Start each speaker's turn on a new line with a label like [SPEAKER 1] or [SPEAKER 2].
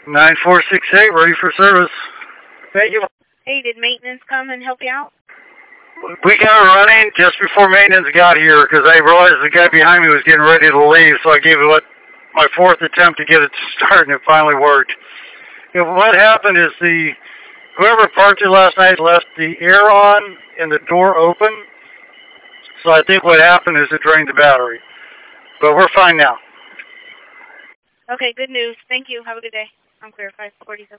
[SPEAKER 1] 9468, ready for service.
[SPEAKER 2] Thank you.
[SPEAKER 3] Hey, did maintenance come and help you out?
[SPEAKER 1] We got it running just before maintenance got here because I realized the guy behind me was getting ready to leave, so I gave it my fourth attempt to get it to start, and it finally worked. What happened is whoever parked it last night left the air on and the door open, so I think what happened is it drained the battery. But we're fine now.
[SPEAKER 3] Okay, good news. Thank you. Have a good day. I'm clear. 547.